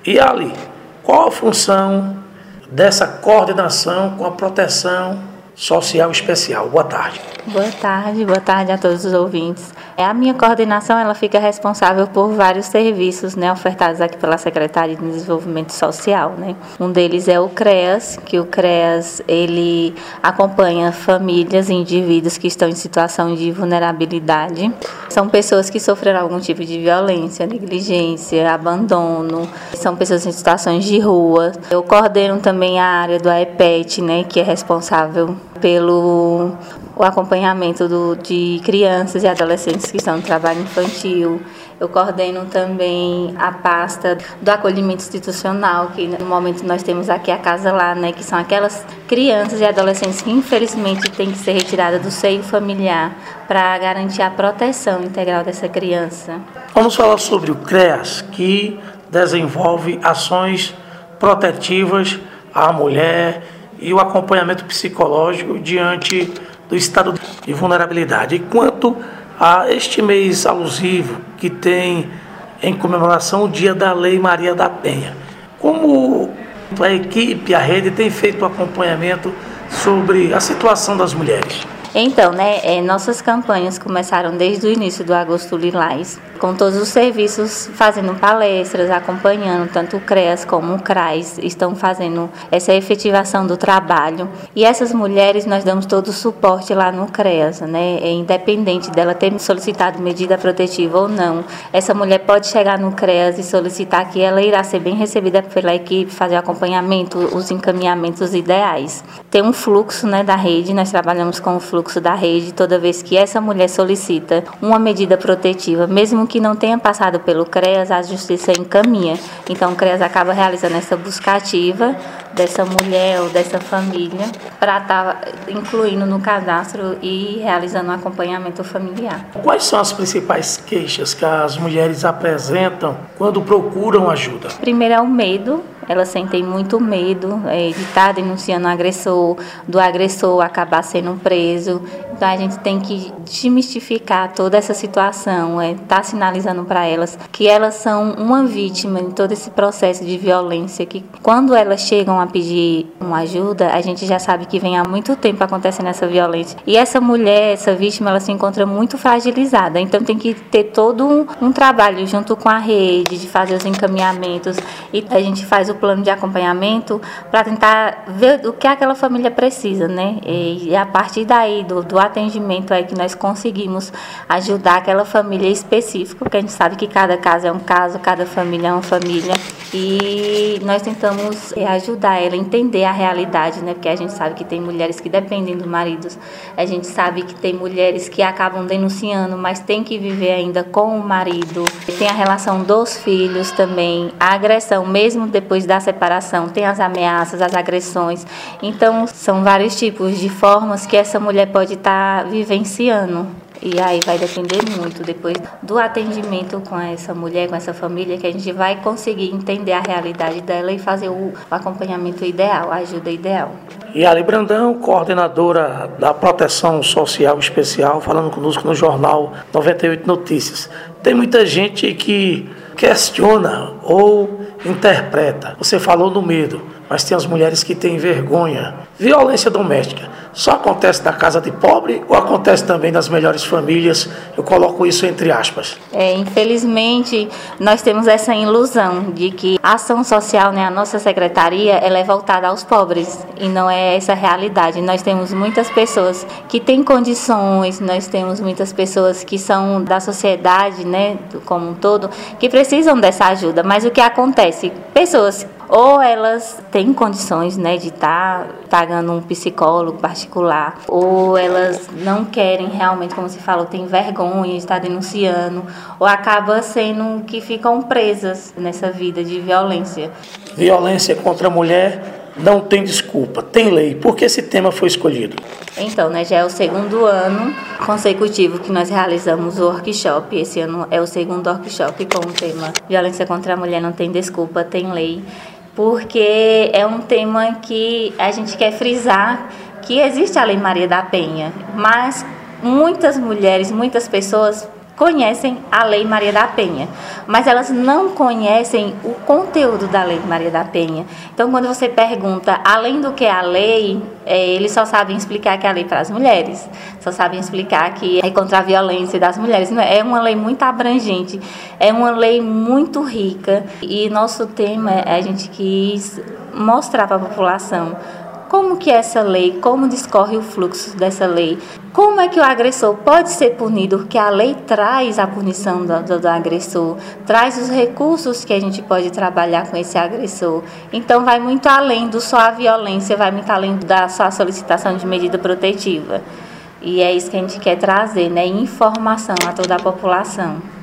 E ali, qual a função dessa coordenação com a proteção social especial? Boa tarde. Boa tarde a todos os ouvintes. A minha coordenação, ela fica responsável por vários serviços, né, ofertados aqui pela Secretaria de Desenvolvimento Social, né. Um deles é o CREAS, que o CREAS, ele acompanha famílias e indivíduos que estão em situação de vulnerabilidade. São pessoas que sofreram algum tipo de violência, negligência, abandono, são pessoas em situações de rua. Eu coordeno também a área do AEPET, né, que é responsável pelo o acompanhamento de crianças e adolescentes que estão no trabalho infantil. Eu coordeno também a pasta do acolhimento institucional, que no momento nós temos aqui a Casa Lá, né, que são aquelas crianças e adolescentes que infelizmente têm que ser retiradas do seio familiar para garantir a proteção integral dessa criança. Vamos falar sobre o CREAS, que desenvolve ações protetivas à mulher e o acompanhamento psicológico diante do estado de vulnerabilidade. E quanto a este mês alusivo que tem em comemoração o Dia da Lei Maria da Penha, como a equipe, a rede tem feito o acompanhamento sobre a situação das mulheres? Então, nossas campanhas começaram desde o início do Agosto Lilás, com todos os serviços fazendo palestras, acompanhando, tanto o CREAS como o CRAS estão fazendo essa efetivação do trabalho. E essas mulheres, nós damos todo o suporte lá no CREAS, né? Independente dela ter solicitado medida protetiva ou não, essa mulher pode chegar no CREAS e solicitar que ela irá ser bem recebida pela equipe, fazer o acompanhamento, os encaminhamentos ideais. Tem um fluxo, né, da rede, nós trabalhamos com o fluxo da rede, toda vez que essa mulher solicita uma medida protetiva, mesmo que não tenha passado pelo CREAS, a Justiça encaminha. Então, o CREAS acaba realizando essa busca ativa dessa mulher ou dessa família para estar incluindo no cadastro e realizando um acompanhamento familiar. Quais são as principais queixas que as mulheres apresentam quando procuram ajuda? Primeiro é o medo. Elas sentem muito medo de estar denunciando o agressor, do agressor acabar sendo preso. Então, a gente tem que desmistificar toda essa situação, estar sinalizando para elas que elas são uma vítima em todo esse processo de violência, que quando elas chegam a pedir uma ajuda, a gente já sabe que vem há muito tempo acontecendo essa violência. E essa mulher, essa vítima, ela se encontra muito fragilizada. Então, tem que ter todo um trabalho junto com a rede, de fazer os encaminhamentos, e a gente faz o plano de acompanhamento para tentar ver o que aquela família precisa, né? E a partir daí, do atendimento aí que nós conseguimos ajudar aquela família específica, porque a gente sabe que cada caso é um caso, cada família é uma família, e nós tentamos ajudar ela a entender a realidade, né? Porque a gente sabe que tem mulheres que dependem dos maridos, a gente sabe que tem mulheres que acabam denunciando, mas tem que viver ainda com o marido, tem a relação dos filhos também, a agressão, mesmo depois da separação, tem as ameaças, as agressões. Então, são vários tipos de formas que essa mulher pode estar vivenciando. E aí vai depender muito depois do atendimento com essa mulher, com essa família, que a gente vai conseguir entender a realidade dela e fazer o acompanhamento ideal, a ajuda ideal. E Ali Brandão, coordenadora da Proteção Social Especial, falando conosco no Jornal 98 Notícias. Tem muita gente que questiona ou interpreta. Você falou no medo, mas tem as mulheres que têm vergonha. Violência doméstica só acontece na casa de pobre ou acontece também nas melhores famílias? Eu coloco isso entre aspas. Infelizmente, nós temos essa ilusão de que a ação social, né, a nossa secretaria, ela é voltada aos pobres, e não é essa a realidade. Nós temos muitas pessoas que têm condições, nós temos muitas pessoas que são da sociedade, né, como um todo, que precisam dessa ajuda, mas o que acontece? Pessoas ou elas têm condições, né, de estar pagando um psicólogo particular, ou elas não querem realmente, como se falou, tem vergonha de estar denunciando, ou acaba sendo que ficam presas nessa vida de violência. Violência contra a mulher não tem desculpa, tem lei. Por que esse tema foi escolhido? Então, já é o segundo ano consecutivo que nós realizamos o workshop. Esse ano é o segundo workshop com o tema Violência contra a Mulher não tem desculpa, tem lei. Porque é um tema que a gente quer frisar que existe a Lei Maria da Penha, mas muitas mulheres, muitas pessoas conhecem a Lei Maria da Penha, mas elas não conhecem o conteúdo da Lei Maria da Penha. Então, quando você pergunta, além do que é a lei, eles só sabem explicar que é a lei para as mulheres, só sabem explicar que é contra a violência das mulheres. É uma lei muito abrangente, é uma lei muito rica, e nosso tema, a gente quis mostrar para a população como que é essa lei, como discorre o fluxo dessa lei, como é que o agressor pode ser punido, porque a lei traz a punição do agressor, traz os recursos que a gente pode trabalhar com esse agressor. Então vai muito além do só a violência, vai muito além da só a solicitação de medida protetiva. E é isso que a gente quer trazer, né? Informação a toda a população.